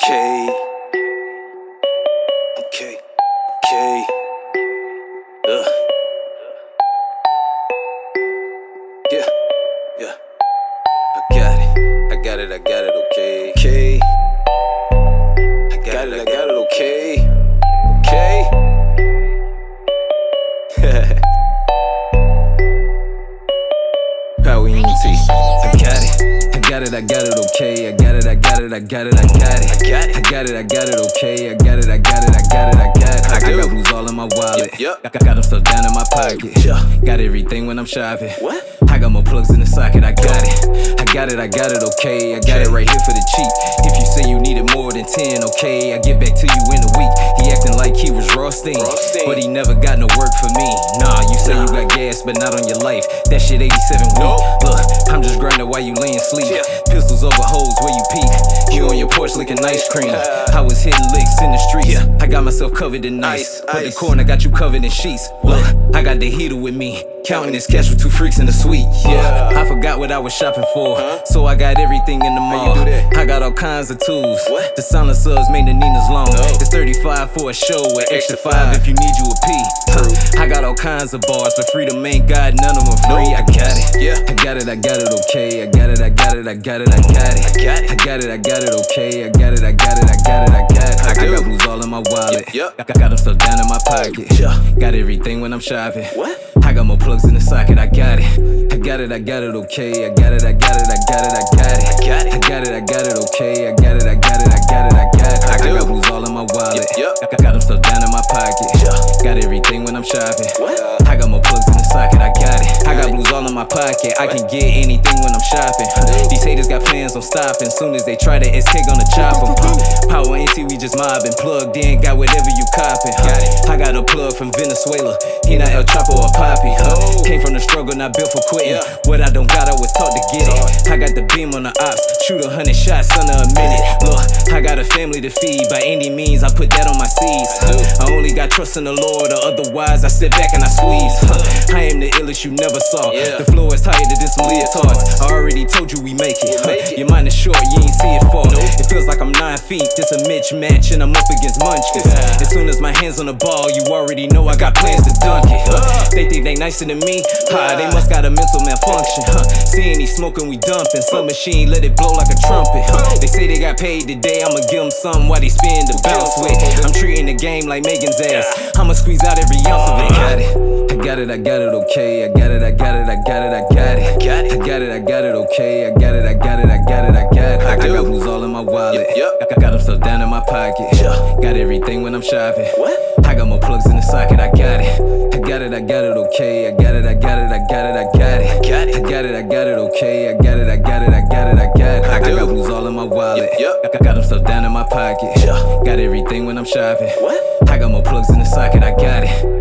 Okay. Okay. Okay. Yeah. Yeah. Yeah. I got it. I got it. I got it. Okay. Okay. I got it. I got it. Okay. Okay. Power ENT. I got it. I got it. I got it. Okay. I got it. I got it. I got it. I got it. I got it. I got it. I got it. Okay. I got it. I got it. I got it. I got it. I got blues all in my wallet. I got them stuff down in my pocket. Got everything when I'm shopping. What? I got more plugs in the socket. I got it. I got it. I got it. Okay. I got it right here for the cheap. If you say you needed more than 10, okay, I get back to you in a week. He acting like he was Rothstein, but he never got no work for me. Nah, you say you got gas, but not on your life. That shit 87 weak. Look, I'm just grinding while you laying sleep. Pistols over holes where you peek. You on your porch licking ice cream. I was hitting licks in the streets. I got myself covered in ice. Put the corner, got you covered in sheets. Look, I got the heater with me. Counting this cash with two freaks in the suite. Yeah, I forgot what I was shopping for, so I got everything in the mall. I got all kinds of tools. The silent subs made the Nina's long. It's 35 for a show with extra 5 if you need you a P. I got all kinds of bars, but freedom ain't got none of them free. I got it. I got it. I got it. Okay. I got it. I got it. I got it. I got it. I got it. I got it. Okay. I got it. I got it. I got it. I got it. I got blues all in my wallet. I got them stuff down in my pocket. Got everything when I'm shopping. I got more plugs in the socket. I got it. I got it. I got it. Okay. I got it. I got it. I got it. I got it. I got it. I got it. Okay. I got it. I got it. I got it. I got it. I got blues all in my wallet. I got them stuff down in my pocket. Got everything when I'm shopping. I got more plugs in the socket. I got it. I got blues all in my pocket. I can get anything when I'm shopping. These haters got plans on stopping. Soon as they try to SK gonna chop them. Power NT, we just mobbing. Plugged in, got whatever you copping. I got a plug from Venezuela. He not El Chapo or Poppy. Came from the struggle, not built for quitting. What I don't got, I was taught to get it. I got the beam on the ops. Shoot 100 shots under a minute. Look, I got a family to feed. By any means, I put that on my seeds. I only got trust in the Lord, or otherwise I sit back and I squeeze. I am the illest you never saw. The floor is tighter than some leotards. I already told you we make it. Your mind is short, you ain't see it fall. It feels like I'm 9 feet, this a mismatch and I'm up against munchkins. As soon as my hands on the ball, you already know I got plans to dunk it. They think they nicer than me? They must got a mental malfunction. Seeing he smoking, we dumping. Some machine let it blow like a trumpet. They say they got paid today, I'ma give them something while they spin the bounce with. I'm treating the game like Megan's ass. I'ma squeeze out every ounce of it. Got it. I got it. I got it. Okay. I got it. I got it. I got it. I got it. I got it. I got it. Okay. I got it. I got it. I got it. I got it. I got blues all in my wallet. I got them stuff down in my pocket. Got everything when I'm shopping. I got more plugs in the socket. I got it. I got it. I got it. Okay. I got it. I got it. I got it. I got it. I got it. I got it. Okay. I got it. I got it. I got it. I got it. I got blues all in my wallet. I got them stuff down in my pocket. Got everything when I'm shopping. I got more plugs in the socket. I got it.